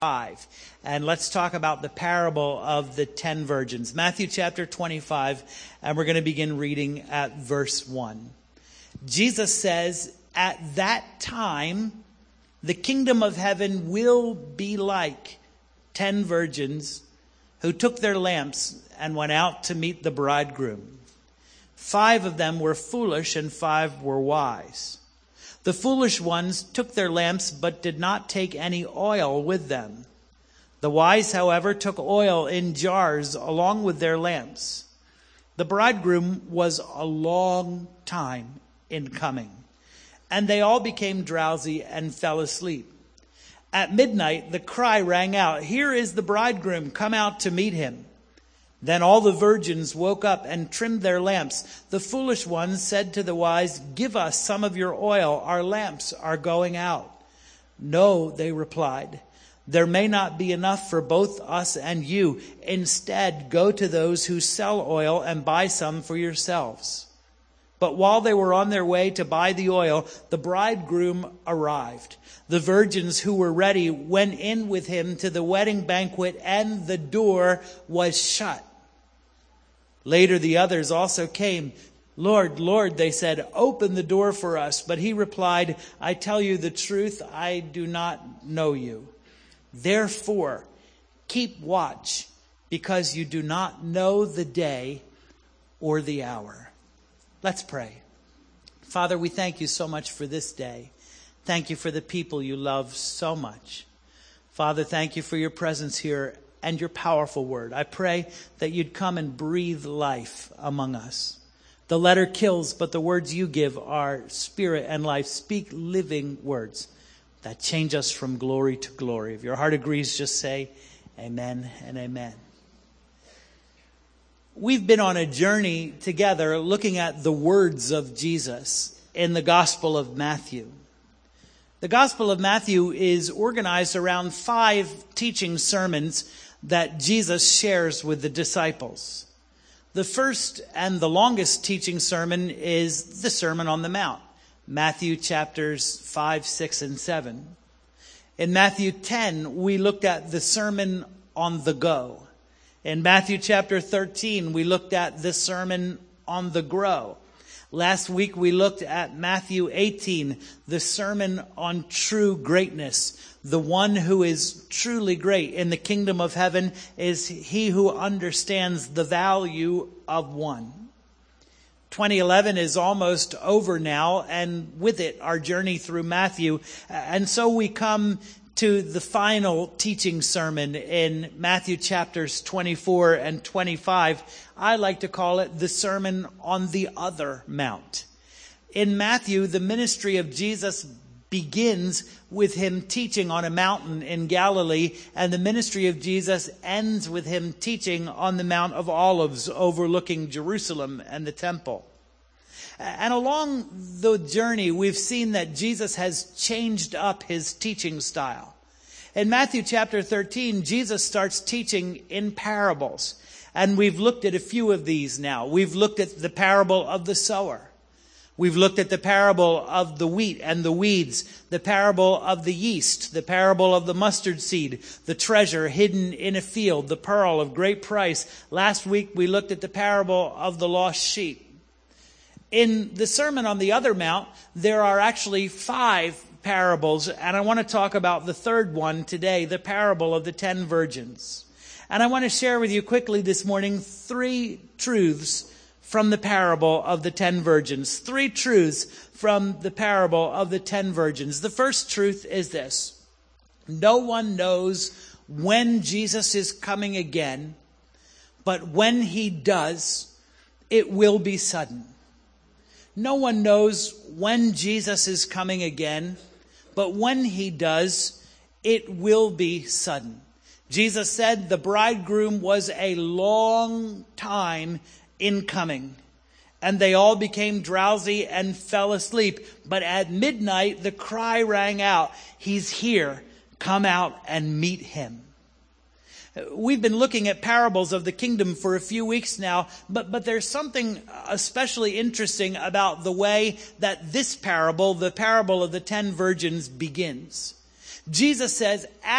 5. And let's talk about the parable of the 10 virgins. Matthew chapter 25, and we're going to begin reading at verse 1. Jesus says, "At that time, the kingdom of heaven will be like 10 virgins who took their lamps and went out to meet the bridegroom. 5 of them were foolish and 5 were wise. The foolish ones took their lamps but did not take any oil with them. The wise, however, took oil in jars along with their lamps. The bridegroom was a long time in coming, and they all became drowsy and fell asleep. At midnight, the cry rang out, 'Here is the bridegroom, come out to meet him.' Then all the virgins woke up and trimmed their lamps. The foolish ones said to the wise, 'Give us some of your oil, our lamps are going out.' 'No,' they replied, 'there may not be enough for both us and you. Instead, go to those who sell oil and buy some for yourselves.' But while they were on their way to buy the oil, the bridegroom arrived. The virgins who were ready went in with him to the wedding banquet, and the door was shut. Later the others also came. 'Lord, Lord,' they said, 'open the door for us.' But he replied, 'I tell you the truth, I do not know you. Therefore, keep watch, because you do not know the day or the hour.'" Let's pray. Father, we thank you so much for this day. Thank you for the people you love so much. Father, thank you for your presence here and your powerful word. I pray that you'd come and breathe life among us. The letter kills, but the words you give are spirit and life. Speak living words that change us from glory to glory. If your heart agrees, just say amen and amen. We've been on a journey together looking at the words of Jesus in the Gospel of Matthew. The Gospel of Matthew is organized around 5 teaching sermons that Jesus shares with the disciples. The first and the longest teaching sermon is the Sermon on the Mount, Matthew chapters 5, 6, and 7. In Matthew 10, we looked at the Sermon on the Go. In Matthew chapter 13, we looked at the Sermon on the Grow. Last week, we looked at Matthew 18, the Sermon on True Greatness. The one who is truly great in the kingdom of heaven is he who understands the value of one. 2011 is almost over now, and with it, our journey through Matthew. And so we come to the final teaching sermon in Matthew chapters 24 and 25. I like to call it the Sermon on the Other Mount. In Matthew, the ministry of Jesus begins with him teaching on a mountain in Galilee, and the ministry of Jesus ends with him teaching on the Mount of Olives overlooking Jerusalem and the temple. And along the journey, we've seen that Jesus has changed up his teaching style. In Matthew chapter 13, Jesus starts teaching in parables. And we've looked at a few of these now. We've looked at the parable of the sower. We've looked at the parable of the wheat and the weeds, the parable of the yeast, the parable of the mustard seed, the treasure hidden in a field, the pearl of great price. Last week, we looked at the parable of the lost sheep. In the Sermon on the Other Mount, there are actually 5 parables, and I want to talk about the third one today, the parable of the 10 virgins. And I want to share with you quickly this morning 3 truths from the parable of the 10 virgins. 3 truths from the parable of the 10 virgins. The first truth is this: no one knows when Jesus is coming again, but when he does, it will be sudden. No one knows when Jesus is coming again, but when he does, it will be sudden. Jesus said the bridegroom was a long time in coming, and they all became drowsy and fell asleep. But at midnight, the cry rang out, "He's here, come out and meet him." We've been looking at parables of the kingdom for a few weeks now, but there's something especially interesting about the way that this parable, the parable of the 10 virgins, begins. Jesus says, "At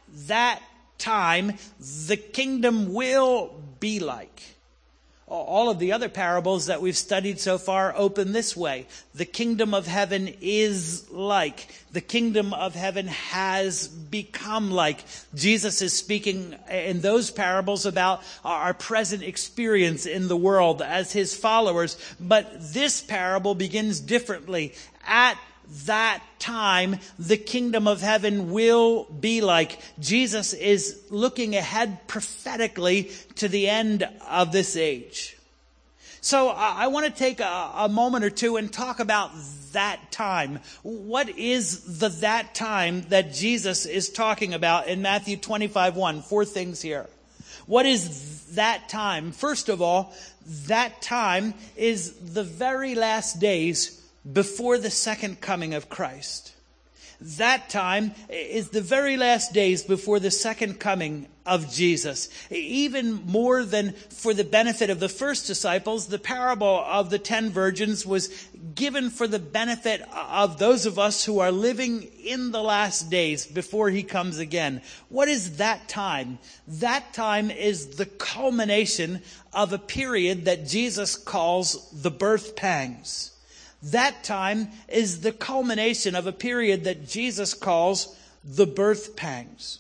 that time, the kingdom will be like. All of the other parables that we've studied so far open this way. The kingdom of heaven is like. The kingdom of heaven has become like. Jesus is speaking in those parables about our present experience in the world as his followers. But this parable begins differently. At that time, the kingdom of heaven will be like. Jesus is looking ahead prophetically to the end of this age. So I want to take a moment or two and talk about that time. What is that time that Jesus is talking about in Matthew 25:1? 4 things here. What is that time? First of all, that time is the very last days before the second coming of Christ. That time is the very last days before the second coming of Jesus. Even more than for the benefit of the first disciples, the parable of the 10 virgins was given for the benefit of those of us who are living in the last days before he comes again. What is that time? That time is the culmination of a period that Jesus calls the birth pangs. That time is the culmination of a period that Jesus calls the birth pangs.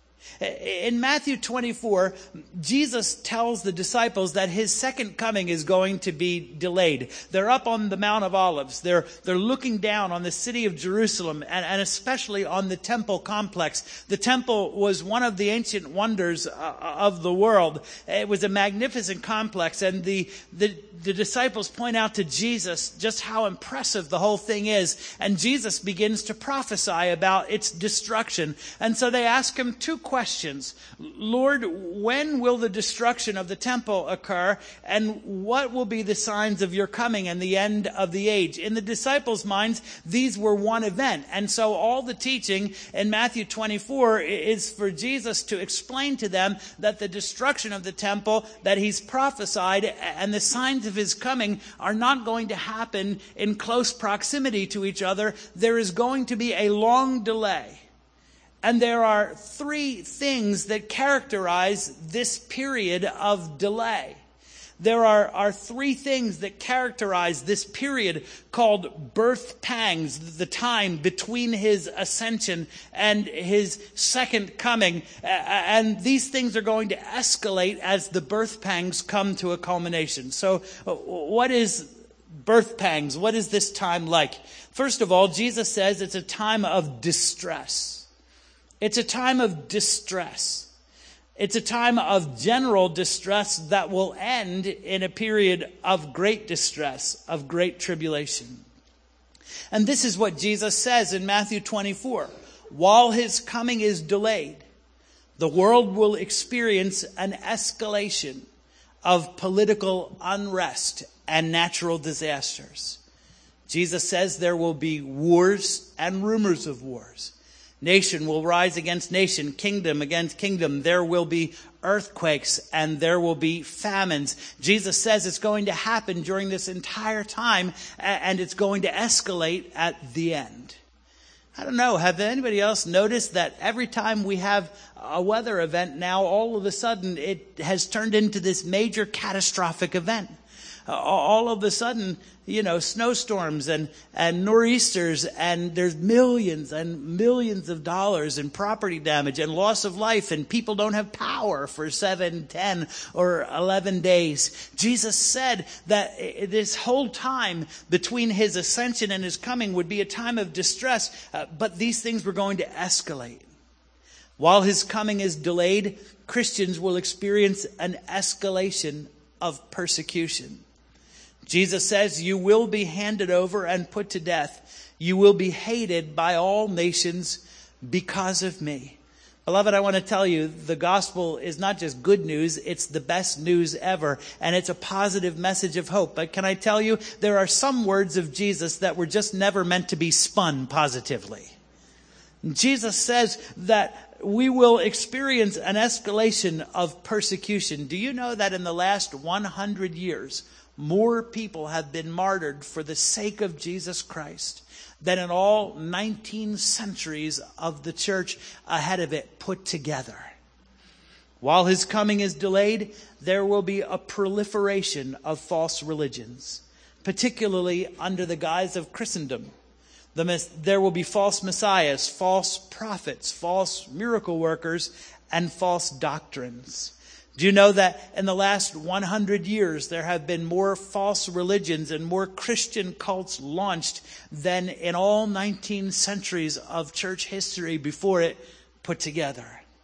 In Matthew 24, Jesus tells the disciples that his second coming is going to be delayed. They're up on the Mount of Olives. They're looking down on the city of Jerusalem and especially on the temple complex. The temple was one of the ancient wonders of the world. It was a magnificent complex, and the disciples point out to Jesus just how impressive the whole thing is. And Jesus begins to prophesy about its destruction. And so they ask him 2 questions. Lord, when will the destruction of the temple occur? And what will be the signs of your coming and the end of the age? In the disciples' minds, these were one event. And so all the teaching in Matthew 24 is for Jesus to explain to them that the destruction of the temple that he's prophesied and the signs of his coming are not going to happen in close proximity to each other. There is going to be a long delay. And there are 3 things that characterize this period of delay. There are 3 things that characterize this period called birth pangs, the time between his ascension and his second coming. And these things are going to escalate as the birth pangs come to a culmination. So what is birth pangs? What is this time like? First of all, Jesus says it's a time of distress. It's a time of distress. It's a time of general distress that will end in a period of great distress, of great tribulation. And this is what Jesus says in Matthew 24. While his coming is delayed, the world will experience an escalation of political unrest and natural disasters. Jesus says there will be wars and rumors of wars. Nation will rise against nation, kingdom against kingdom. There will be earthquakes and there will be famines. Jesus says it's going to happen during this entire time, and it's going to escalate at the end. I don't know, have anybody else noticed that every time we have a weather event now, all of a sudden it has turned into this major catastrophic event? All of a sudden, snowstorms and nor'easters, and there's millions and millions of dollars in property damage and loss of life, and people don't have power for 7, 10, or 11 days. Jesus said that this whole time between his ascension and his coming would be a time of distress, but these things were going to escalate. While his coming is delayed, Christians will experience an escalation of persecution. Jesus says, you will be handed over and put to death. You will be hated by all nations because of me. Beloved, I want to tell you, the gospel is not just good news, it's the best news ever, and it's a positive message of hope. But can I tell you, there are some words of Jesus that were just never meant to be spun positively. Jesus says that we will experience an escalation of persecution. Do you know that in the last 100 years, more people have been martyred for the sake of Jesus Christ than in all 19 centuries of the church ahead of it put together. While his coming is delayed, there will be a proliferation of false religions, particularly under the guise of Christendom. There will be false messiahs, false prophets, false miracle workers, and false doctrines. Do you know that in the last 100 years, there have been more false religions and more Christian cults launched than in all 19 centuries of church history before it put together?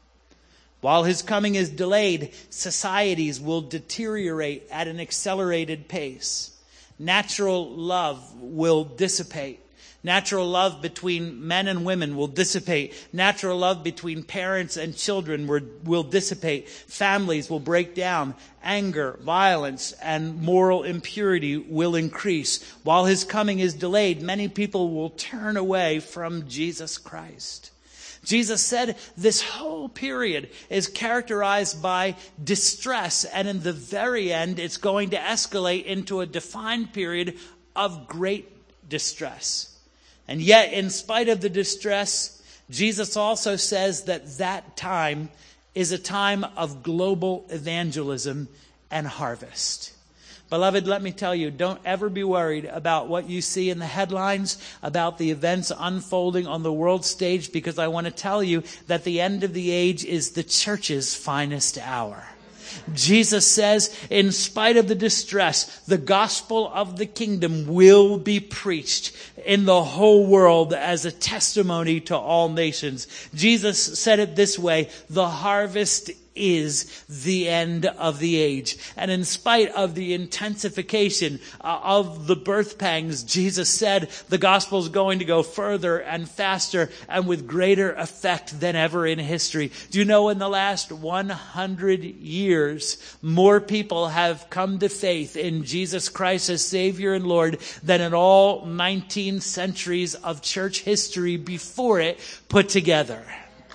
While his coming is delayed, societies will deteriorate at an accelerated pace. Natural love will dissipate. Natural love between men and women will dissipate. Natural love between parents and children will dissipate. Families will break down. Anger, violence, and moral impurity will increase. While his coming is delayed, many people will turn away from Jesus Christ. Jesus said this whole period is characterized by distress, and in the very end, it's going to escalate into a defined period of great distress. And yet, in spite of the distress, Jesus also says that that time is a time of global evangelism and harvest. Beloved, let me tell you, don't ever be worried about what you see in the headlines, about the events unfolding on the world stage, because I want to tell you that the end of the age is the church's finest hour. Jesus says, in spite of the distress, the gospel of the kingdom will be preached in the whole world as a testimony to all nations. Jesus said it this way: the harvest is the end of the age. And in spite of the intensification of the birth pangs, Jesus said the gospel is going to go further and faster and with greater effect than ever in history. Do you know, in the last 100 years, more people have come to faith in Jesus Christ as Savior and Lord than in all 19 centuries of church history before it put together.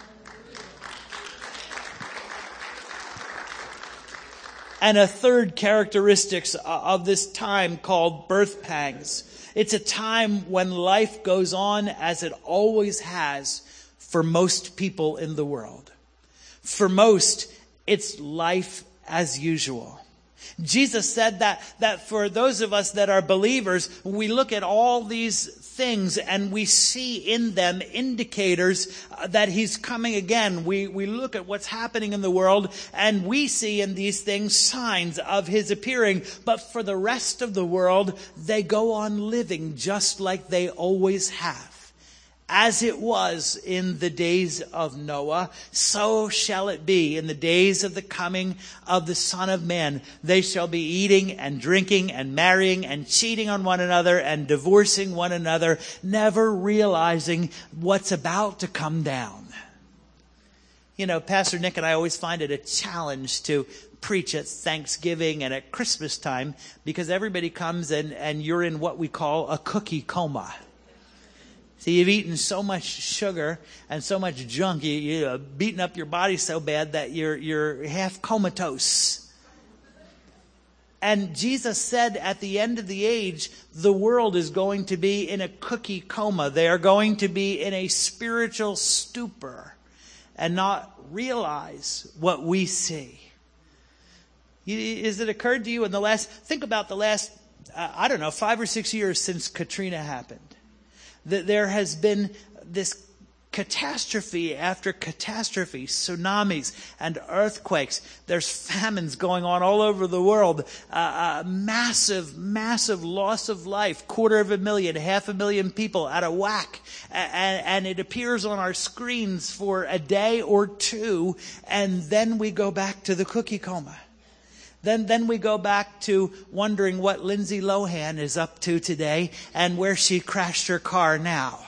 And a third characteristic of this time called birth pangs. It's a time when life goes on as it always has for most people in the world. For most, it's life as usual. Jesus said that for those of us that are believers, we look at all these things and we see in them indicators that he's coming again. We look at what's happening in the world and we see in these things signs of his appearing. But for the rest of the world, they go on living just like they always have. As it was in the days of Noah, so shall it be in the days of the coming of the Son of Man. They shall be eating and drinking and marrying and cheating on one another and divorcing one another, never realizing what's about to come down. You know, Pastor Nick and I always find it a challenge to preach at Thanksgiving and at Christmas time because everybody comes and you're in what we call a cookie coma. See, you've eaten so much sugar and so much junk, you're beating up your body so bad that you're half comatose. And Jesus said at the end of the age, the world is going to be in a cookie coma. They are going to be in a spiritual stupor and not realize what we see. Has it occurred to you think about the last, 5 or 6 years since Katrina happened? That there has been this catastrophe after catastrophe, tsunamis and earthquakes. There's famines going on all over the world. Massive loss of life. 250,000, 500,000 people out of whack. And it appears on our screens for a day or two, and then we go back to the cookie coma. Then we go back to wondering what Lindsay Lohan is up to today and where she crashed her car now.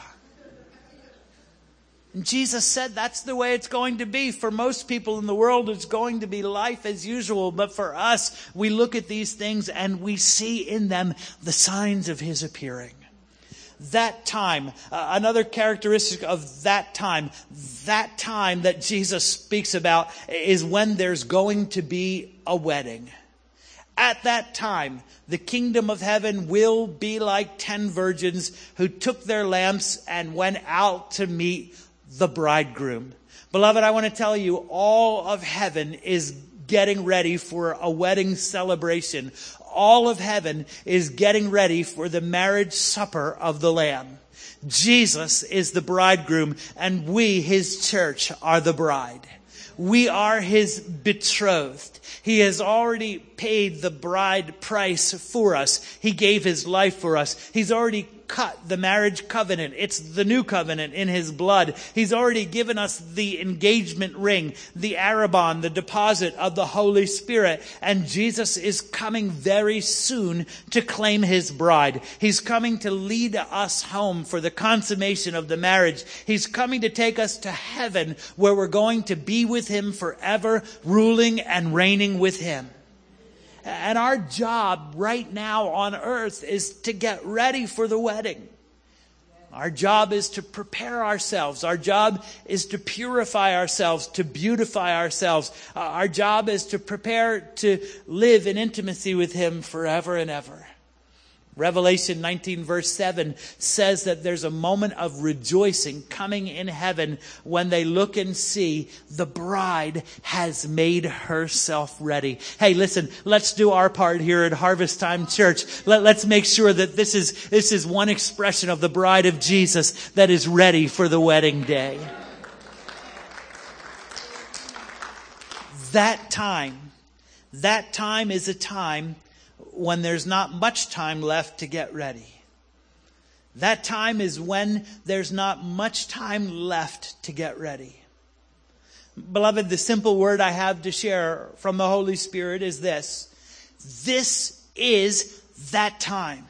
And Jesus said that's the way it's going to be. For most people in the world, it's going to be life as usual. But for us, we look at these things and we see in them the signs of his appearing. That time, another characteristic of that time that Jesus speaks about is when there's going to be a wedding. At that time, the kingdom of heaven will be like 10 virgins who took their lamps and went out to meet the bridegroom. Beloved, I want to tell you, all of heaven is getting ready for a wedding celebration. All of heaven is getting ready for the marriage supper of the Lamb. Jesus is the bridegroom, and we, his church, are the bride. We are his betrothed. He has already paid the bride price for us. He gave his life for us. He's already cut the marriage covenant. It's the new covenant in his blood. He's already given us the engagement ring, the arrabon, the deposit of the Holy Spirit. And Jesus is coming very soon to claim his bride. He's coming to lead us home for the consummation of the marriage. He's coming to take us to heaven, where we're going to be with him forever, ruling and reigning with him. And our job right now on earth is to get ready for the wedding. Our job is to prepare ourselves. Our job is to purify ourselves, to beautify ourselves. Our job is to prepare to live in intimacy with him forever and ever. Revelation 19 verse 7 says that there's a moment of rejoicing coming in heaven when they look and see the bride has made herself ready. Hey, listen, let's do our part here at Harvest Time Church. Let's make sure that this is one expression of the bride of Jesus that is ready for the wedding day. That time is a time when there's not much time left to get ready. That time is when there's not much time left to get ready. Beloved, the simple word I have to share from the Holy Spirit is this. This is that time.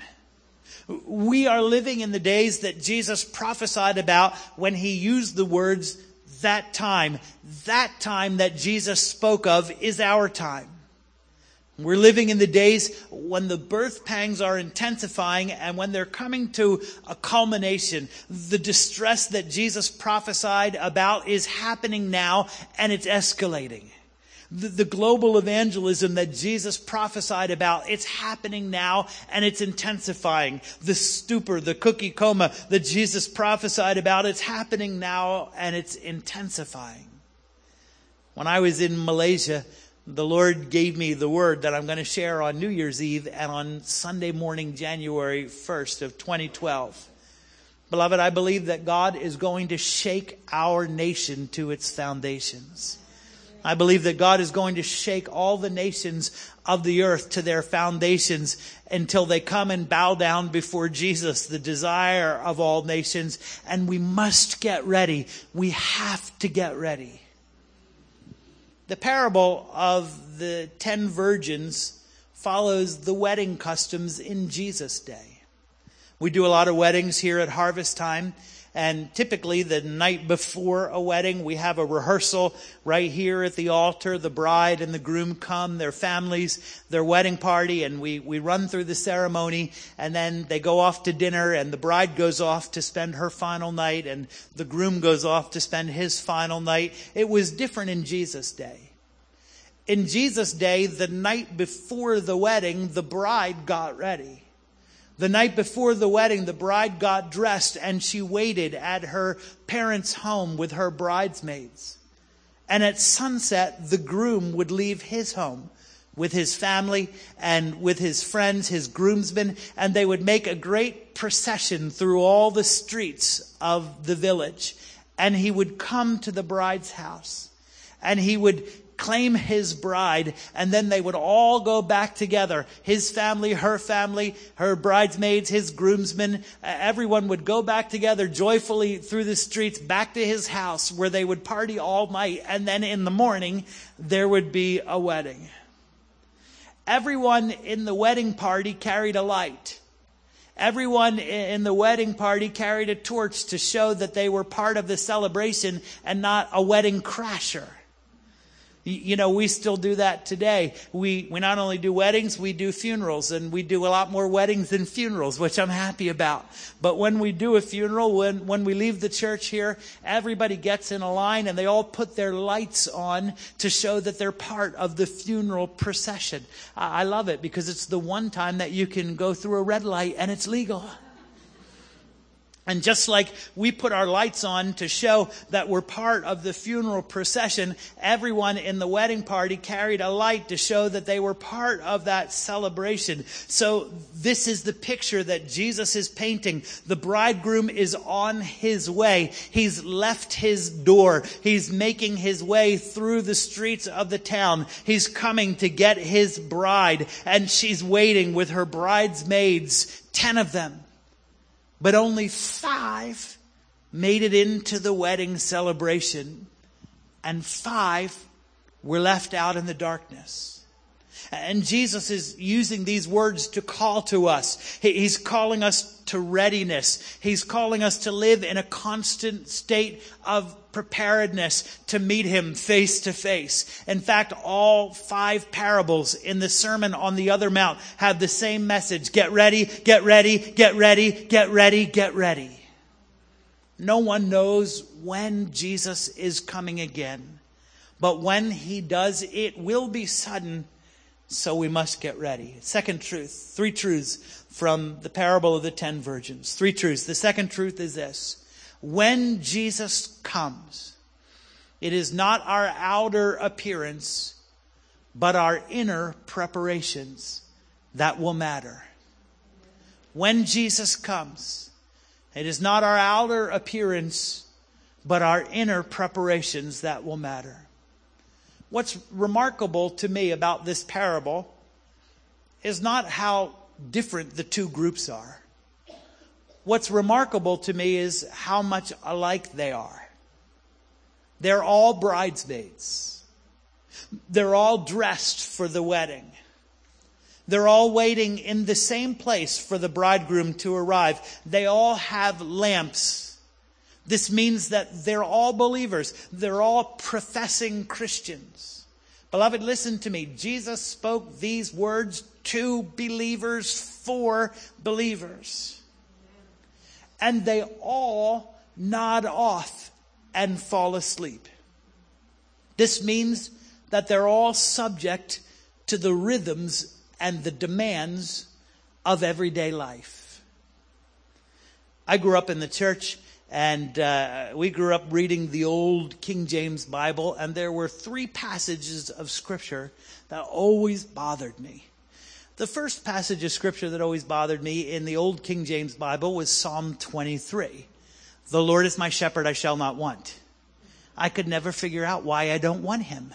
We are living in the days that Jesus prophesied about when he used the words, that time. That time that Jesus spoke of is our time. We're living in the days when the birth pangs are intensifying and when they're coming to a culmination. The distress that Jesus prophesied about is happening now, and it's escalating. The global evangelism that Jesus prophesied about, it's happening now and it's intensifying. The stupor, the cookie coma that Jesus prophesied about, it's happening now and it's intensifying. When I was in Malaysia, the Lord gave me the word that I'm going to share on New Year's Eve and on Sunday morning, January 1st of 2012. Beloved, I believe that God is going to shake our nation to its foundations. I believe that God is going to shake all the nations of the earth to their foundations until they come and bow down before Jesus, the desire of all nations. And we must get ready. We have to get ready. The parable of the 10 virgins follows the wedding customs in Jesus' day. We do a lot of weddings here at Harvest Time, and typically the night before a wedding, we have a rehearsal right here at the altar. The bride and the groom come, their families, their wedding party, and we run through the ceremony, and then they go off to dinner, and the bride goes off to spend her final night, and the groom goes off to spend his final night. It was different in Jesus' day. In Jesus' day, the night before the wedding, the bride got ready. The night before the wedding, the bride got dressed and she waited at her parents' home with her bridesmaids. And at sunset, the groom would leave his home with his family and with his friends, his groomsmen, and they would make a great procession through all the streets of the village. And he would come to the bride's house and he would claim his bride, and then they would all go back together. His family, her bridesmaids, his groomsmen, everyone would go back together joyfully through the streets back to his house where they would party all night, and then in the morning there would be a wedding. Everyone in the wedding party carried a light. Everyone in the wedding party carried a torch to show that they were part of the celebration and not a wedding crasher. You know, we still do that today. We not only do weddings, we do funerals, and we do a lot more weddings than funerals, which I'm happy about. But when we do a funeral, when we leave the church here, everybody gets in a line and they all put their lights on to show that they're part of the funeral procession. I love it because it's the one time that you can go through a red light and it's legal. And just like we put our lights on to show that we're part of the funeral procession, everyone in the wedding party carried a light to show that they were part of that celebration. So this is the picture that Jesus is painting. The bridegroom is on his way. He's left his door. He's making his way through the streets of the town. He's coming to get his bride, and she's waiting with her bridesmaids, 10 of them. But only 5 made it into the wedding celebration, and 5 were left out in the darkness. And Jesus is using these words to call to us. He's calling us to readiness. He's calling us to live in a constant state of preparedness to meet him face to face. In fact, all 5 parables in the Sermon on the Other Mount have the same message. Get ready, get ready, get ready, get ready, get ready. No one knows when Jesus is coming again. But when he does, it will be sudden. So we must get ready. Second truth, 3 truths from the parable of the 10 virgins. 3 truths. The second truth is this. When Jesus comes, it is not our outer appearance, but our inner preparations that will matter. When Jesus comes, it is not our outer appearance, but our inner preparations that will matter. What's remarkable to me about this parable is not how different the 2 groups are. What's remarkable to me is how much alike they are. They're all bridesmaids. They're all dressed for the wedding. They're all waiting in the same place for the bridegroom to arrive. They all have lamps. This means that they're all believers. They're all professing Christians. Beloved, listen to me. Jesus spoke these words to believers for believers. And they all nod off and fall asleep. This means that they're all subject to the rhythms and the demands of everyday life. I grew up in the church. And we grew up reading the old King James Bible, and there were 3 passages of Scripture that always bothered me. The first passage of Scripture that always bothered me in the old King James Bible was Psalm 23. The Lord is my shepherd, I shall not want. I could never figure out why I don't want him.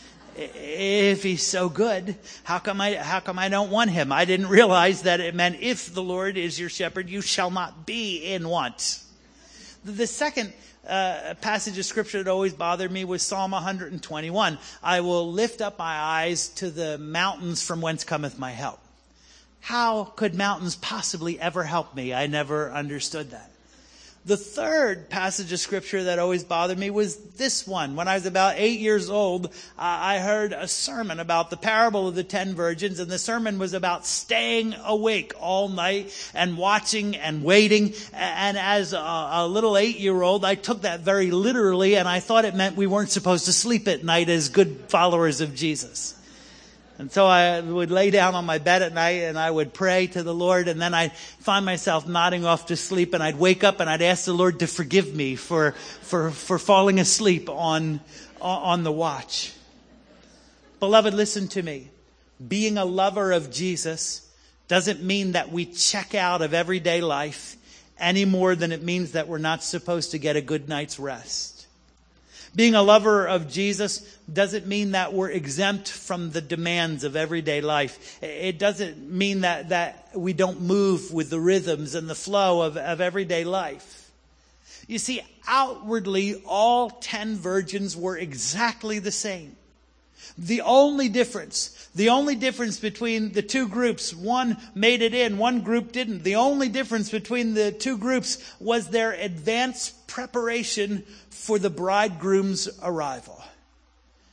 If he's so good, how come I don't want him? I didn't realize that it meant if the Lord is your shepherd, you shall not be in want. The second passage of Scripture that always bothered me was Psalm 121. I will lift up my eyes to the mountains from whence cometh my help. How could mountains possibly ever help me? I never understood that. The third passage of Scripture that always bothered me was this one. When I was about 8 years old, I heard a sermon about the parable of the 10 virgins, and the sermon was about staying awake all night and watching and waiting. And as a little 8-year-old, I took that very literally, and I thought it meant we weren't supposed to sleep at night as good followers of Jesus. And so I would lay down on my bed at night and I would pray to the Lord, and then I'd find myself nodding off to sleep, and I'd wake up and I'd ask the Lord to forgive me for falling asleep on the watch. Beloved, listen to me. Being a lover of Jesus doesn't mean that we check out of everyday life any more than it means that we're not supposed to get a good night's rest. Being a lover of Jesus doesn't mean that we're exempt from the demands of everyday life. It doesn't mean that we don't move with the rhythms and the flow of everyday life. You see, outwardly, all 10 virgins were exactly the same. The only difference between the 2 groups, one made it in, one group didn't. The only difference between the 2 groups was their advanced preparation for the bridegroom's arrival.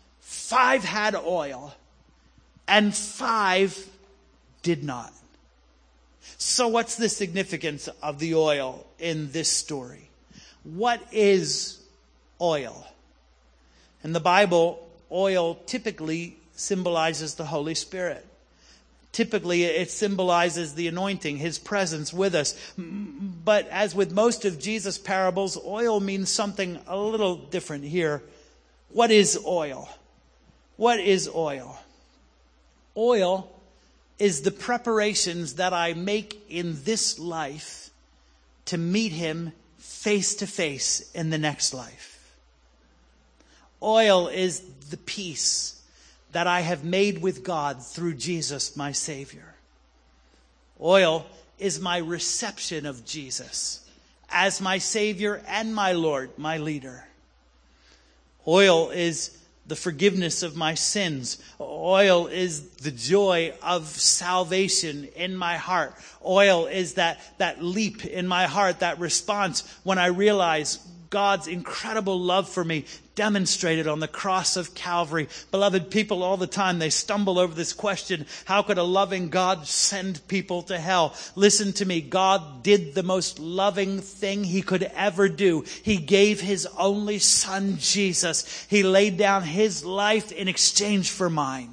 5 had oil, and 5 did not. So what's the significance of the oil in this story? What is oil? In the Bible, oil typically symbolizes the Holy Spirit. Typically, it symbolizes the anointing, His presence with us. But as with most of Jesus' parables, oil means something a little different here. What is oil? What is oil? Oil is the preparations that I make in this life to meet Him face to face in the next life. Oil is the peace that I have made with God through Jesus, my Savior. Oil is my reception of Jesus as my Savior and my Lord, my leader. Oil is the forgiveness of my sins. Oil is the joy of salvation in my heart. Oil is that leap in my heart, that response when I realize God's incredible love for me demonstrated on the cross of Calvary. Beloved, people all the time, they stumble over this question, how could a loving God send people to hell? Listen to me, God did the most loving thing He could ever do. He gave His only Son, Jesus. He laid down His life in exchange for mine.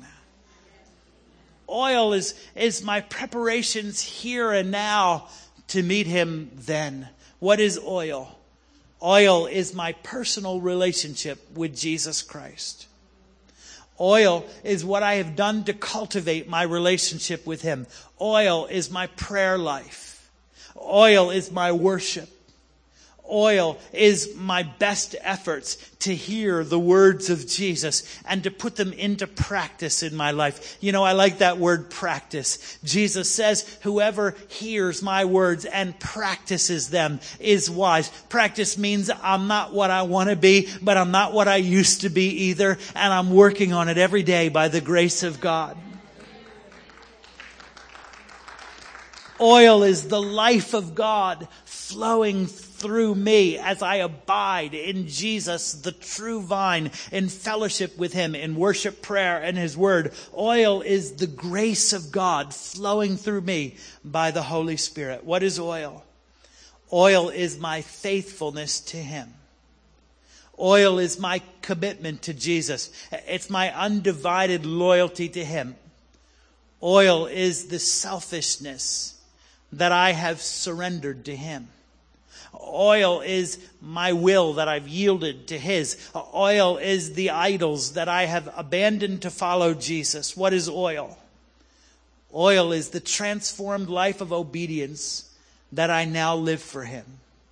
Oil is my preparations here and now to meet Him then. What is oil? Oil is my personal relationship with Jesus Christ. Oil is what I have done to cultivate my relationship with Him. Oil is my prayer life. Oil is my worship. Oil is my best efforts to hear the words of Jesus and to put them into practice in my life. You know, I like that word practice. Jesus says, whoever hears my words and practices them is wise. Practice means I'm not what I want to be, but I'm not what I used to be either. And I'm working on it every day by the grace of God. Oil is the life of God flowing through me as I abide in Jesus, the true vine, in fellowship with Him, in worship, prayer, and His Word. Oil is the grace of God flowing through me by the Holy Spirit. What is oil? Oil is my faithfulness to Him. Oil is my commitment to Jesus. It's my undivided loyalty to Him. Oil is the selfishness that I have surrendered to Him. Oil is my will that I've yielded to His. Oil is the idols that I have abandoned to follow Jesus. What is oil? Oil is the transformed life of obedience that I now live for Him.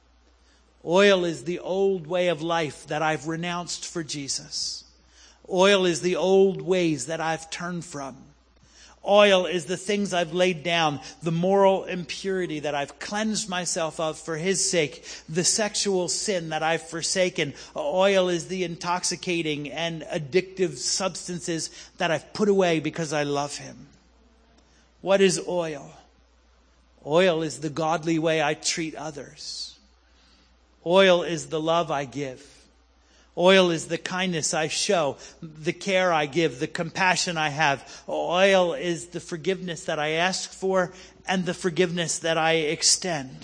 Oil is the old way of life that I've renounced for Jesus. Oil is the old ways that I've turned from. Oil is the things I've laid down, the moral impurity that I've cleansed myself of for His sake, the sexual sin that I've forsaken. Oil is the intoxicating and addictive substances that I've put away because I love Him. What is oil? Oil is the godly way I treat others. Oil is the love I give. Oil is the kindness I show, the care I give, the compassion I have. Oil is the forgiveness that I ask for and the forgiveness that I extend.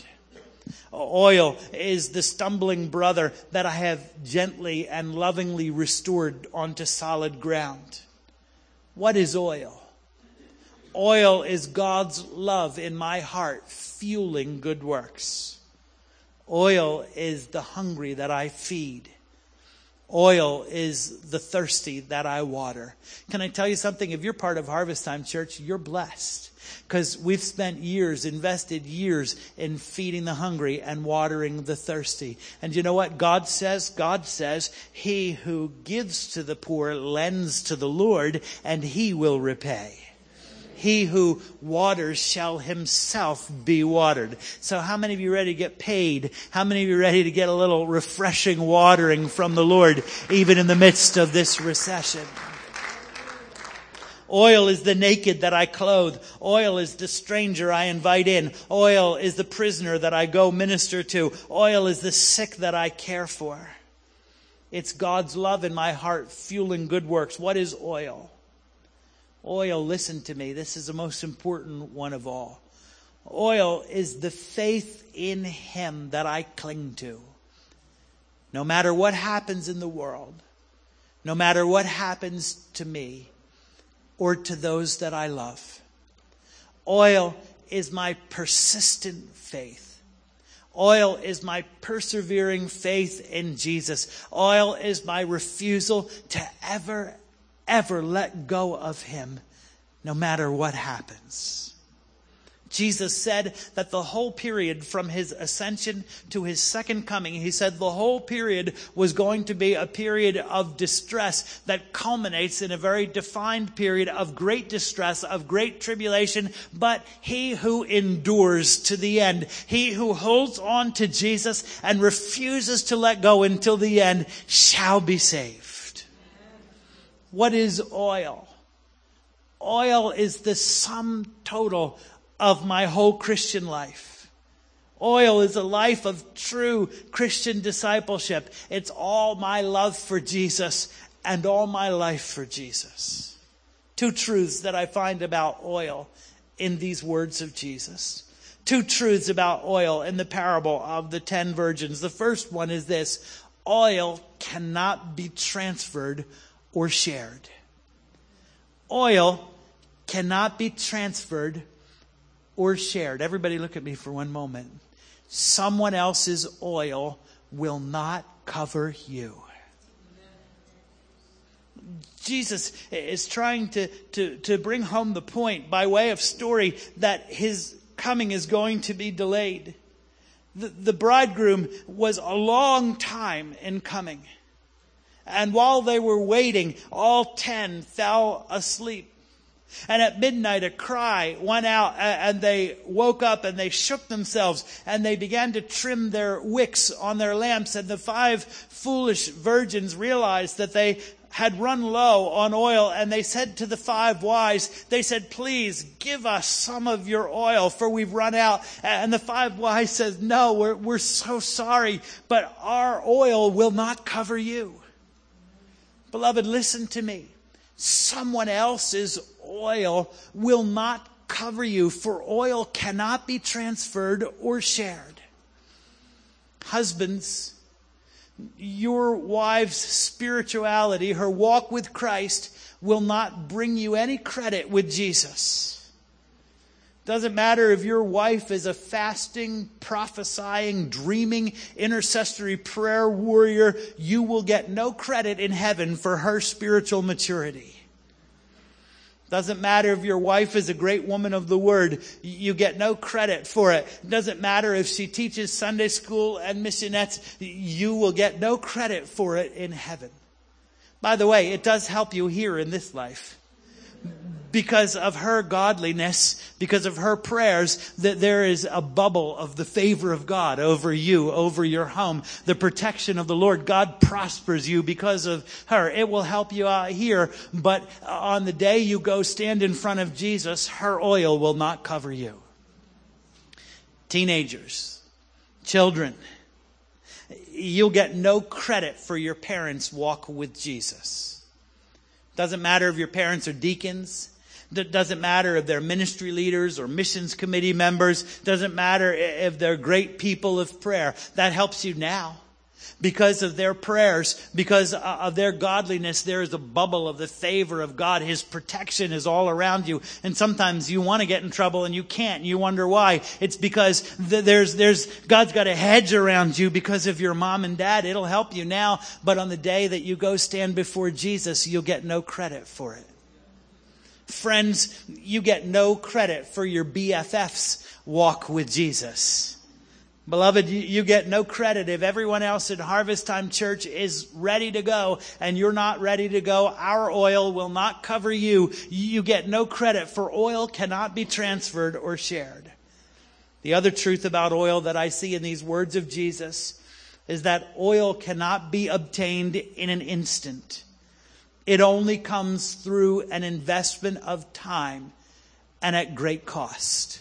Oil is the stumbling brother that I have gently and lovingly restored onto solid ground. What is oil? Oil is God's love in my heart, fueling good works. Oil is the hungry that I feed. Oil is the thirsty that I water. Can I tell you something? If you're part of Harvest Time Church, you're blessed. Because we've spent years, invested years in feeding the hungry and watering the thirsty. And you know what God says? God says, He who gives to the poor lends to the Lord, and He will repay. He who waters shall himself be watered. So how many of you ready to get paid? How many of you ready to get a little refreshing watering from the Lord, even in the midst of this recession? Oil is the naked that I clothe. Oil is the stranger I invite in. Oil is the prisoner that I go minister to. Oil is the sick that I care for. It's God's love in my heart fueling good works. What is oil? Oil, listen to me. This is the most important one of all. Oil is the faith in Him that I cling to. No matter what happens in the world, no matter what happens to me or to those that I love. Oil is my persistent faith. Oil is my persevering faith in Jesus. Oil is my refusal to ever let go of Him, no matter what happens. Jesus said that the whole period from His ascension to His second coming, He said the whole period was going to be a period of distress that culminates in a very defined period of great distress, of great tribulation. But he who endures to the end, he who holds on to Jesus and refuses to let go until the end, shall be saved. What is oil? Oil is the sum total of my whole Christian life. Oil is a life of true Christian discipleship. It's all my love for Jesus and all my life for Jesus. Two truths that I find about oil in these words of Jesus. Two truths about oil in the parable of the 10 virgins. The first one is this: oil cannot be transferred or shared. Oil cannot be transferred or shared. Everybody look at me for one moment. Someone else's oil will not cover you. Jesus is trying to bring home the point by way of story that His coming is going to be delayed. The bridegroom was a long time in coming. And while they were waiting, all 10 fell asleep. And at midnight a cry went out, and they woke up and they shook themselves and they began to trim their wicks on their lamps. And the 5 foolish virgins realized that they had run low on oil, and they said to the 5 wise, they said, "Please give us some of your oil, for we've run out." And the 5 wise said, "No, we're so sorry, but our oil will not cover you." Beloved, listen to me. Someone else's oil will not cover you, for oil cannot be transferred or shared. Husbands, your wife's spirituality, her walk with Christ, will not bring you any credit with Jesus. Doesn't matter if your wife is a fasting, prophesying, dreaming, intercessory prayer warrior, you will get no credit in heaven for her spiritual maturity. Doesn't matter if your wife is a great woman of the Word, you get no credit for it. Doesn't matter if she teaches Sunday school and missionettes, you will get no credit for it in heaven. By the way, it does help you here in this life. Because of her godliness, because of her prayers, that there is a bubble of the favor of God over you, over your home, the protection of the Lord. God prospers you because of her. It will help you out here, but on the day you go stand in front of Jesus, her oil will not cover you. Teenagers, children, you'll get no credit for your parents' walk with Jesus. Doesn't matter if your parents are deacons. Doesn't matter if they're ministry leaders or missions committee members. Doesn't matter if they're great people of prayer. That helps you now. Because of their prayers, because of their godliness, there is a bubble of the favor of God. His protection is all around you. And sometimes you want to get in trouble and you can't. You wonder why. It's because God's got a hedge around you because of your mom and dad. It'll help you now. But on the day that you go stand before Jesus, you'll get no credit for it. Friends, you get no credit for your BFF's walk with Jesus. Beloved, you get no credit if everyone else at Harvest Time Church is ready to go and you're not ready to go. Our oil will not cover you. You get no credit, for oil cannot be transferred or shared. The other truth about oil that I see in these words of Jesus is that oil cannot be obtained in an instant. It only comes through an investment of time and at great cost.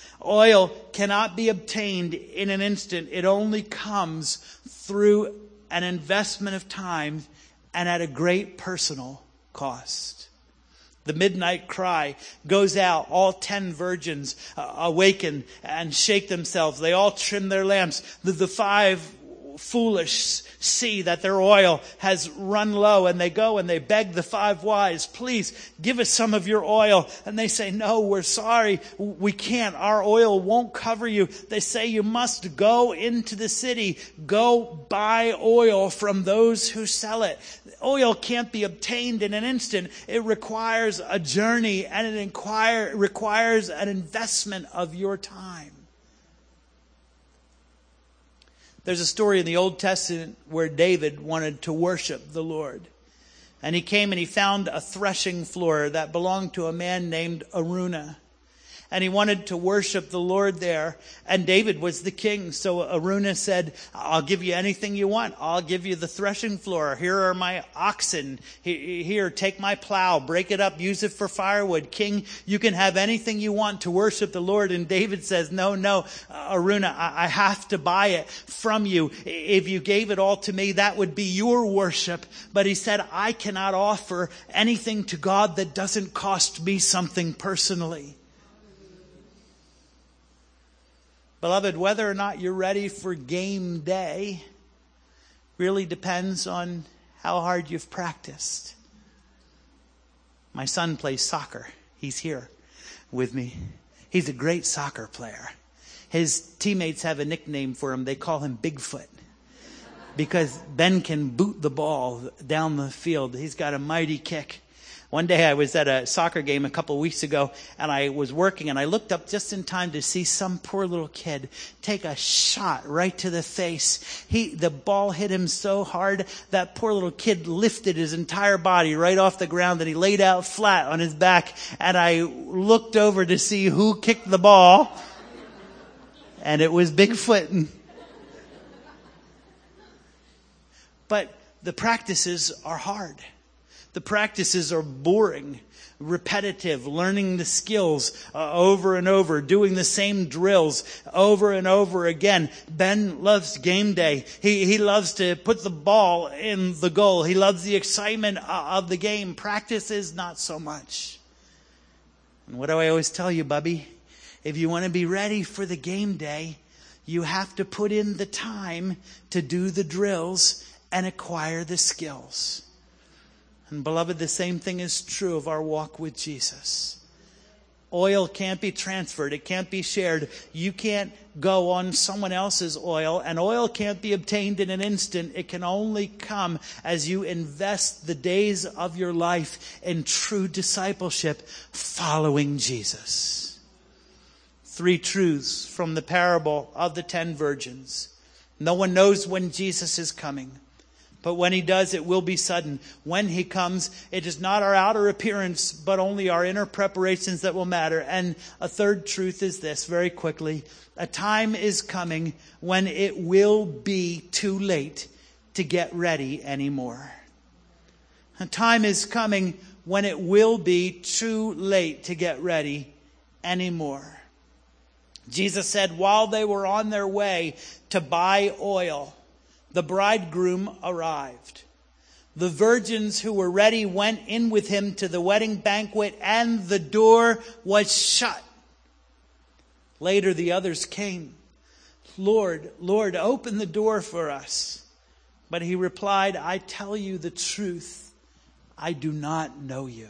Oil cannot be obtained in an instant. It only comes through an investment of time and at a great personal cost. The midnight cry goes out. All 10 virgins awaken and shake themselves. They all trim their lamps. The 5 foolish see that their oil has run low, and they go and they beg the 5 wise, please give us some of your oil. And they say, no, we're sorry. We can't. Our oil won't cover you. They say, you must go into the city. Go buy oil from those who sell it. Oil can't be obtained in an instant. It requires a journey, and it requires an investment of your time. There's a story in the Old Testament where David wanted to worship the Lord. And he came and he found a threshing floor that belonged to a man named Araunah. And he wanted to worship the Lord there. And David was the king. So Araunah said, I'll give you anything you want. I'll give you the threshing floor. Here are my oxen. Here, take my plow. Break it up. Use it for firewood. King, you can have anything you want to worship the Lord. And David says, no, Araunah, I have to buy it from you. If you gave it all to me, that would be your worship. But he said, I cannot offer anything to God that doesn't cost me something personally. Beloved, whether or not you're ready for game day really depends on how hard you've practiced. My son plays soccer. He's here with me. He's a great soccer player. His teammates have a nickname for him. They call him Bigfoot, because Ben can boot the ball down the field. He's got a mighty kick. One day I was at a soccer game a couple of weeks ago, and I was working, and I looked up just in time to see some poor little kid take a shot right to the face. The ball hit him so hard, that poor little kid lifted his entire body right off the ground, and he laid out flat on his back. And I looked over to see who kicked the ball, and it was Bigfoot. But the practices are hard. The practices are boring, repetitive, learning the skills over and over, doing the same drills over and over again. Ben loves game day. He loves to put the ball in the goal. He loves the excitement of the game. Practice is not so much. And what do I always tell you, Bubby? If you want to be ready for the game day, you have to put in the time to do the drills and acquire the skills. And beloved, the same thing is true of our walk with Jesus. Oil can't be transferred. It can't be shared. You can't go on someone else's oil, and oil can't be obtained in an instant. It can only come as you invest the days of your life in true discipleship, following Jesus. 3 truths from the parable of the 10 virgins. No one knows when Jesus is coming. But when he does, it will be sudden. When he comes, it is not our outer appearance, but only our inner preparations that will matter. And a third truth is this, very quickly. A time is coming when it will be too late to get ready anymore. A time is coming when it will be too late to get ready anymore. Jesus said while they were on their way to buy oil, the bridegroom arrived. The virgins who were ready went in with him to the wedding banquet, and the door was shut. Later the others came. Lord, Lord, open the door for us. But he replied, I tell you the truth, I do not know you.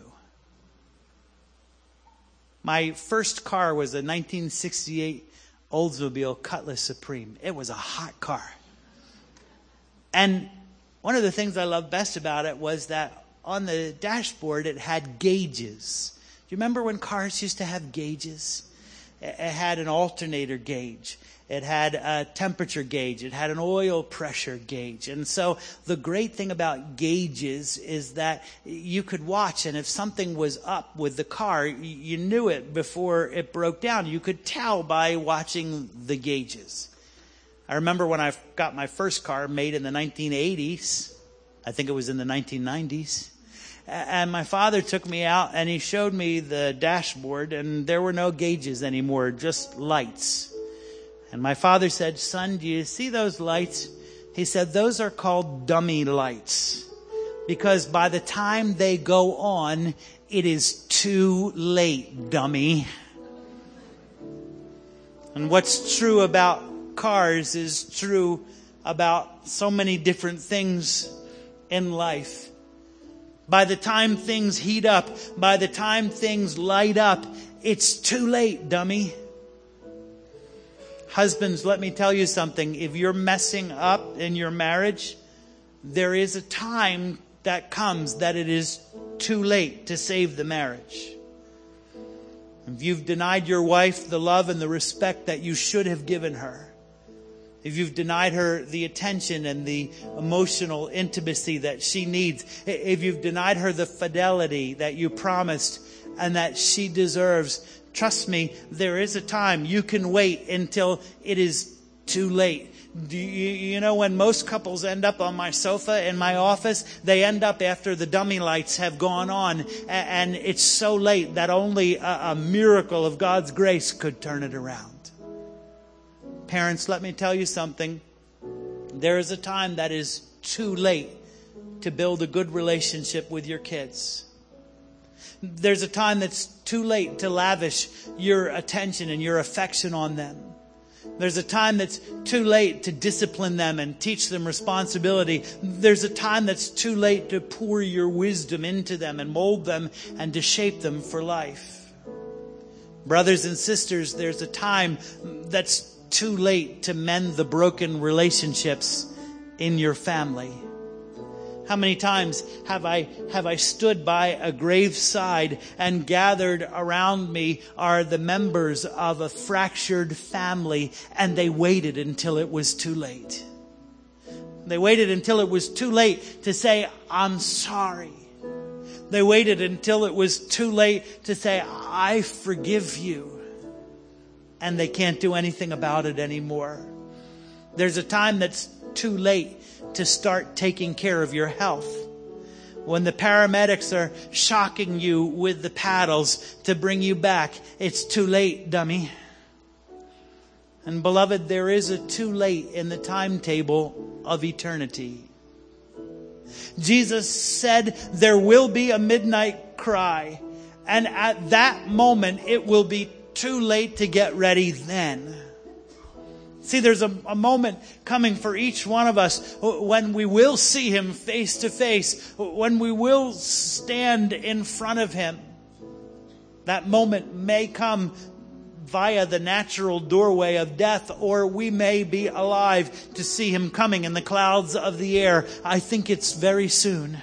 My first car was a 1968 Oldsmobile Cutlass Supreme. It was a hot car. And one of the things I loved best about it was that on the dashboard it had gauges. Do you remember when cars used to have gauges? It had an alternator gauge. It had a temperature gauge. It had an oil pressure gauge. And so the great thing about gauges is that you could watch, and if something was up with the car, you knew it before it broke down. You could tell by watching the gauges. I remember when I got my first car made in the 1980s. I think it was in the 1990s. And my father took me out and he showed me the dashboard, and there were no gauges anymore, just lights. And my father said, son, do you see those lights? He said, those are called dummy lights. Because by the time they go on, it is too late, dummy. And what's true about cars is true about so many different things in life. By the time things heat up, by the time things light up, it's too late, dummy. Husbands, let me tell you something. If you're messing up in your marriage, there is a time that comes that it is too late to save the marriage. If you've denied your wife the love and the respect that you should have given her, if you've denied her the attention and the emotional intimacy that she needs, if you've denied her the fidelity that you promised and that she deserves, trust me, there is a time. You can wait until it is too late. Do you know when most couples end up on my sofa in my office? They end up after the dummy lights have gone on, and it's so late that only a miracle of God's grace could turn it around. Parents, let me tell you something. There is a time that is too late to build a good relationship with your kids. There's a time that's too late to lavish your attention and your affection on them. There's a time that's too late to discipline them and teach them responsibility. There's a time that's too late to pour your wisdom into them and mold them and to shape them for life. Brothers and sisters, there's a time that's too late to mend the broken relationships in your family. How many times have I stood by a graveside and gathered around me are the members of a fractured family, and they waited until it was too late. They waited until it was too late to say, I'm sorry. They waited until it was too late to say, I forgive you. And they can't do anything about it anymore. There's a time that's too late to start taking care of your health. When the paramedics are shocking you with the paddles to bring you back, it's too late, dummy. And beloved, there is a too late in the timetable of eternity. Jesus said there will be a midnight cry. And at that moment, it will be too late to get ready then. See, there's a moment coming for each one of us when we will see Him face to face, when we will stand in front of Him. That moment may come via the natural doorway of death, or we may be alive to see Him coming in the clouds of the air. I think it's very soon.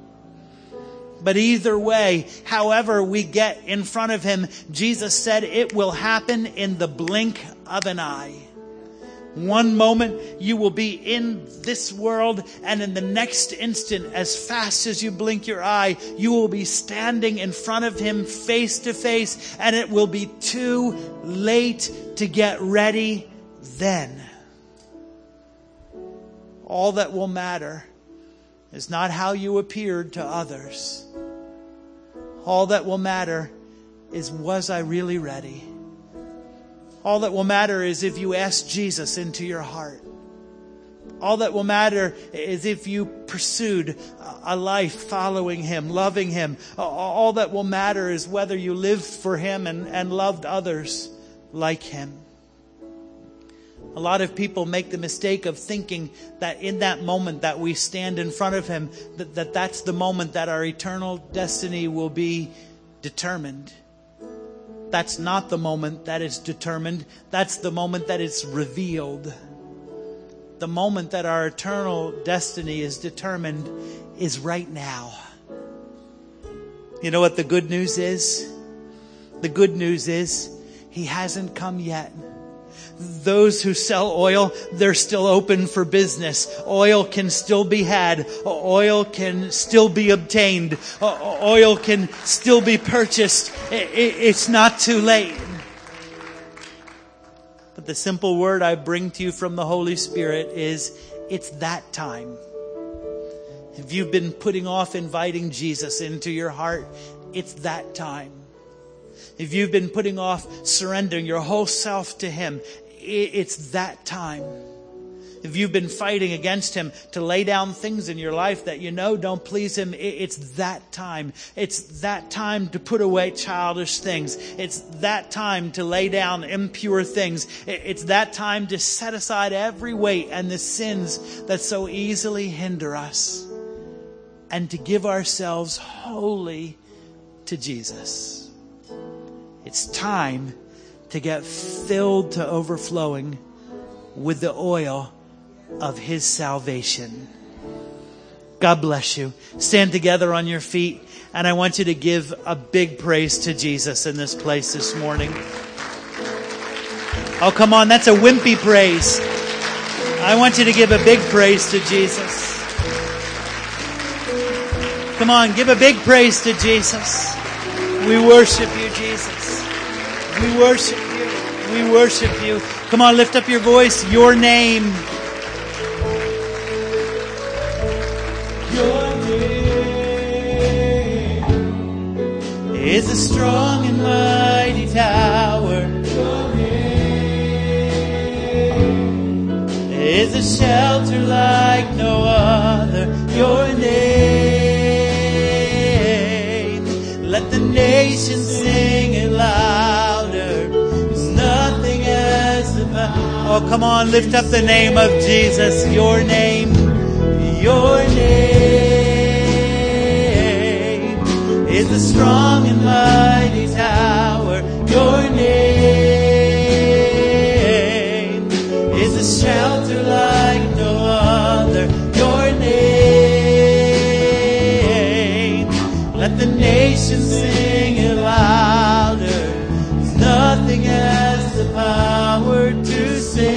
But either way, however we get in front of Him, Jesus said it will happen in the blink of an eye. One moment you will be in this world, and in the next instant, as fast as you blink your eye, you will be standing in front of Him face to face, and it will be too late to get ready then. All that will matter is not how you appeared to others. All that will matter is, was I really ready? All that will matter is if you ask Jesus into your heart. All that will matter is if you pursued a life following Him, loving Him. All that will matter is whether you lived for Him and loved others like Him. A lot of people make the mistake of thinking that in that moment that we stand in front of Him, that's the moment that our eternal destiny will be determined. That's not the moment that is determined. That's the moment that it's revealed. The moment that our eternal destiny is determined is right now. You know what the good news is? The good news is He hasn't come yet. Those who sell oil, they're still open for business. Oil can still be had. Oil can still be obtained. Oil can still be purchased. It's not too late. But the simple word I bring to you from the Holy Spirit is, it's that time. If you've been putting off inviting Jesus into your heart, it's that time. If you've been putting off surrendering your whole self to Him, it's that time. If you've been fighting against Him to lay down things in your life that you know don't please Him, it's that time. It's that time to put away childish things. It's that time to lay down impure things. It's that time to set aside every weight and the sins that so easily hinder us, and to give ourselves wholly to Jesus. It's time to get filled to overflowing with the oil of His salvation. God bless you. Stand together on your feet, and I want you to give a big praise to Jesus in this place this morning. Oh, come on, that's a wimpy praise. I want you to give a big praise to Jesus. Come on, give a big praise to Jesus. We worship you, Jesus. We worship you. We worship you. Come on, lift up your voice. Your name. Your name is a strong and mighty tower. Your name is a shelter like no other. Your name, let the nations sing it louder. There's nothing else about. Oh, come on, lift up the name of Jesus. Your name, your name is a strong and mighty tower. Your name is a shelter like no other. Your name, let the nations sing it louder. There's nothing has the power to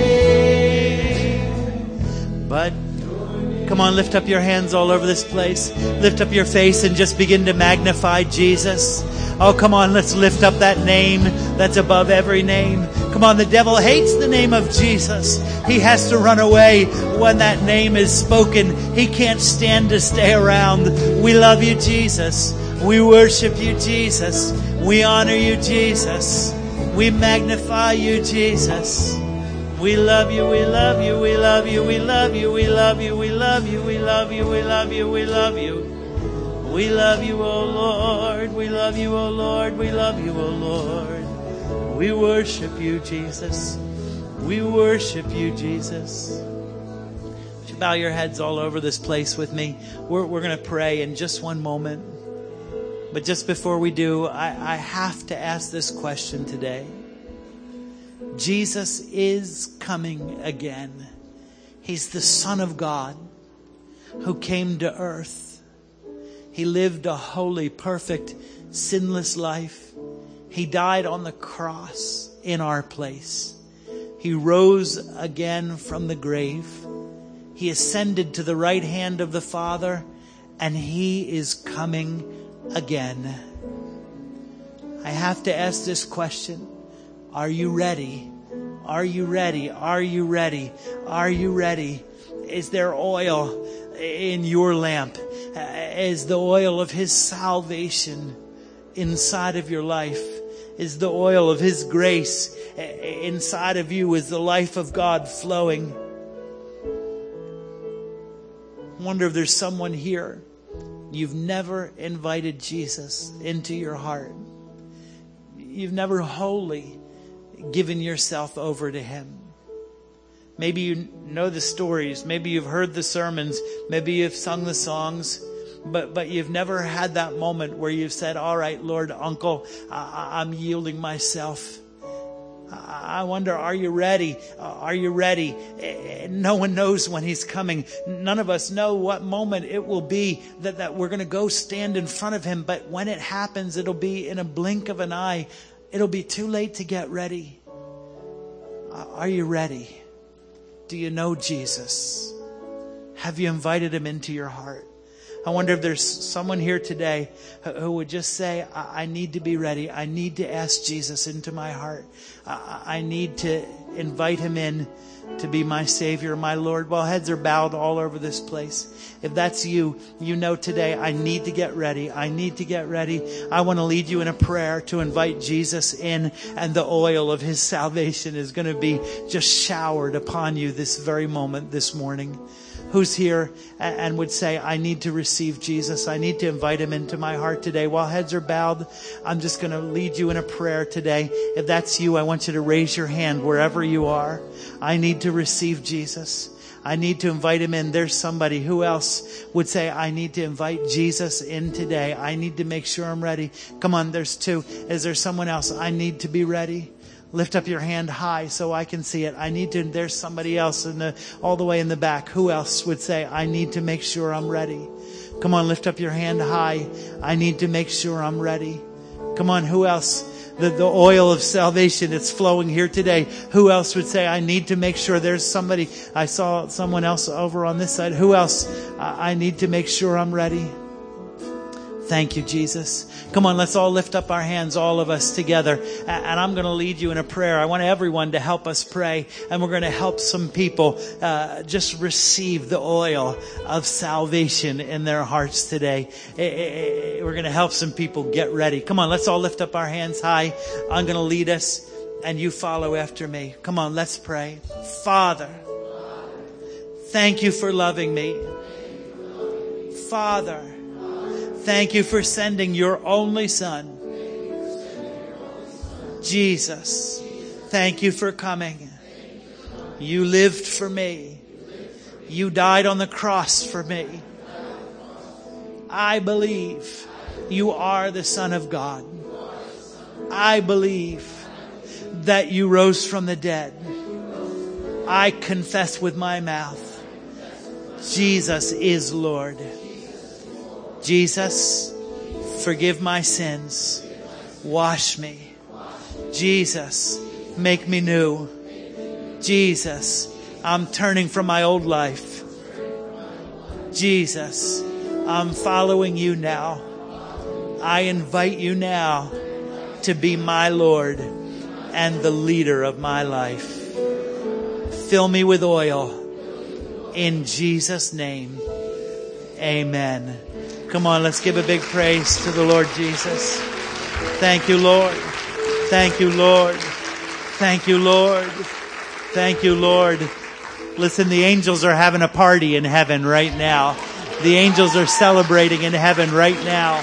save. But come on, lift up your hands all over this place. Lift up your face and just begin to magnify Jesus. Oh, come on, let's lift up that name that's above every name. Come on, the devil hates the name of Jesus. He has to run away when that name is spoken. He can't stand to stay around. We love you, Jesus. We worship you, Jesus. We honor you, Jesus. We magnify you, Jesus. We love you, we love you, we love you, we love you, we love you, we love you, we love you, we love you, we love you. We love you, O Lord. We love you, O Lord. We love you, O Lord. We worship you, Jesus. We worship you, Jesus. Would you bow your heads all over this place with me? We're going to pray in just one moment. But just before we do, I have to ask this question today. Jesus is coming again. He's the Son of God who came to earth. He lived a holy, perfect, sinless life. He died on the cross in our place. He rose again from the grave. He ascended to the right hand of the Father, and He is coming again. I have to ask this question. Are you ready? Are you ready? Are you ready? Are you ready? Is there oil in your lamp? Is the oil of His salvation inside of your life? Is the oil of His grace inside of you? Is the life of God flowing? I wonder if there's someone here. You've never invited Jesus into your heart. You've never wholly given yourself over to Him. Maybe you know the stories. Maybe you've heard the sermons. Maybe you've sung the songs. But you've never had that moment where you've said, all right, Lord, Uncle, I'm yielding myself. I wonder, are you ready? Are you ready? No one knows when He's coming. None of us know what moment it will be that we're going to go stand in front of Him. But when it happens, it'll be in a blink of an eye. It'll be too late to get ready. Are you ready? Do you know Jesus? Have you invited Him into your heart? I wonder if there's someone here today who would just say, I need to be ready. I need to ask Jesus into my heart. I need to invite him in to be my Savior, my Lord. While heads are bowed all over this place, if that's you, you know today, I need to get ready. I need to get ready. I want to lead you in a prayer to invite Jesus in, and the oil of his salvation is going to be just showered upon you this very moment, this morning. Who's here and would say, I need to receive Jesus. I need to invite him into my heart today. While heads are bowed, I'm just going to lead you in a prayer today. If that's you, I want you to raise your hand wherever you are. I need to receive Jesus. I need to invite him in. There's somebody. Who else would say, I need to invite Jesus in today? I need to make sure I'm ready. Come on, there's two. Is there someone else? I need to be ready. Lift up your hand high so I can see it. I need to. There's somebody else all the way in the back. Who else would say, I need to make sure I'm ready? Come on, lift up your hand high. I need to make sure I'm ready. Come on, who else? The oil of salvation, it's flowing here today. Who else would say, I need to make sure? There's somebody. I saw someone else over on this side. Who else? I need to make sure I'm ready. Thank you, Jesus. Come on, let's all lift up our hands, all of us together. And I'm going to lead you in a prayer. I want everyone to help us pray. And we're going to help some people just receive the oil of salvation in their hearts today. We're going to help some people get ready. Come on, let's all lift up our hands high. I'm going to lead us and you follow after me. Come on, let's pray. Father, thank you for loving me. Father, thank you for sending your only Son. Jesus, thank you for coming. You lived for me. You died on the cross for me. I believe you are the Son of God. I believe that you rose from the dead. I confess with my mouth, Jesus is Lord. Jesus, forgive my sins. Wash me. Jesus, make me new. Jesus, I'm turning from my old life. Jesus, I'm following you now. I invite you now to be my Lord and the leader of my life. Fill me with oil. In Jesus' name, amen. Come on, let's give a big praise to the Lord Jesus. Thank you, Lord. Thank you, Lord. Thank you, Lord. Thank you, Lord. Listen, the angels are having a party in heaven right now. The angels are celebrating in heaven right now.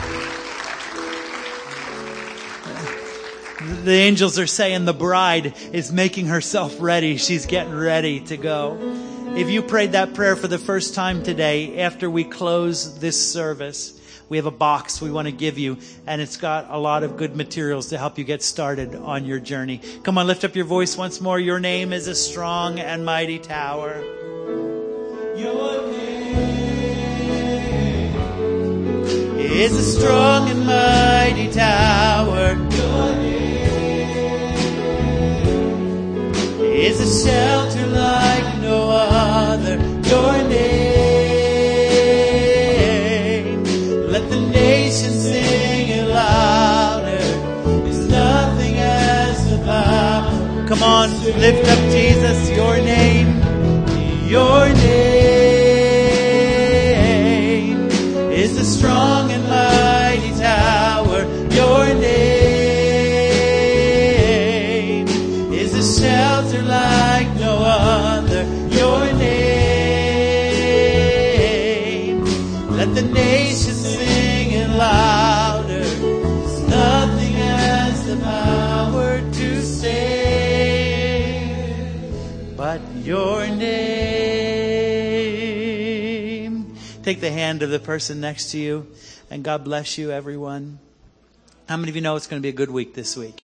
The angels are saying the bride is making herself ready. She's getting ready to go. If you prayed that prayer for the first time today, after we close this service, we have a box we want to give you, and it's got a lot of good materials to help you get started on your journey. Come on, lift up your voice once more. Your name is a strong and mighty tower. Your name is a strong and mighty tower. Your name is a shelter like no other. Your name, let the nations sing it louder. There's nothing as the power. Come on, lift up Jesus. Your name, your name is a strong and mighty tower. Your name is a shelter like no other. Your name, let the nations sing it louder. There's nothing has the power to save but your name. Take the hand of the person next to you, and God bless you, everyone. How many of you know it's going to be a good week this week?